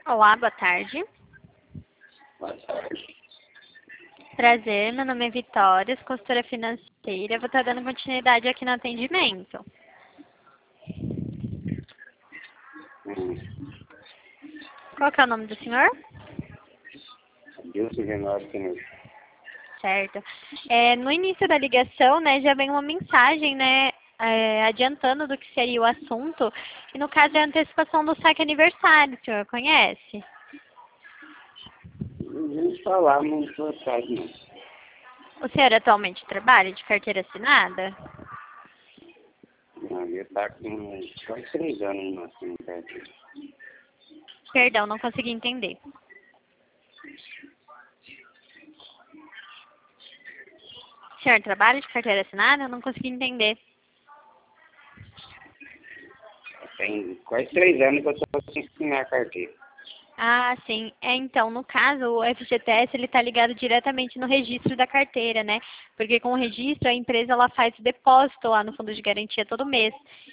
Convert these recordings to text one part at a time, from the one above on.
Olá, boa tarde. Boa tarde. Prazer, meu nome é Vitória, sou consultora financeira. Vou estar dando continuidade aqui no atendimento. Qual que é o nome do senhor? Deus Renato Pneus. Certo. No início da ligação, né, já vem uma mensagem, né, adiantando do que seria o assunto. E no caso é a antecipação do saque aniversário, o senhor conhece? Não vamos falar muito atrás, não. O senhor atualmente trabalha de carteira assinada? Não, eu tá com quase 3 anos no máximo, cara. Perdão, não consegui entender. O senhor trabalha de carteira assinada? Eu não consegui entender. Tem quase 3 anos que eu tô sem assinar a carteira. Ah, sim. Então, no caso, o FGTS ele está ligado diretamente no registro da carteira, né? Porque com o registro, a empresa ela faz o depósito lá no fundo de garantia todo mês.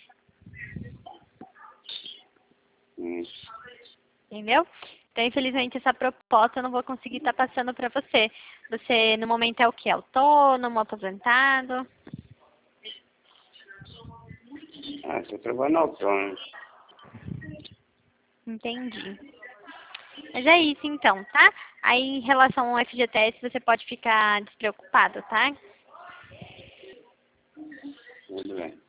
Hum. Entendeu? Então, infelizmente, essa proposta eu não vou conseguir estar passando para você. Você, no momento, é o quê? Autônomo, aposentado? Ah, tô trabalhando autônomo. Entendi. Mas é isso, então, tá? Aí, em relação ao FGTS, você pode ficar despreocupado, tá? Tudo bem.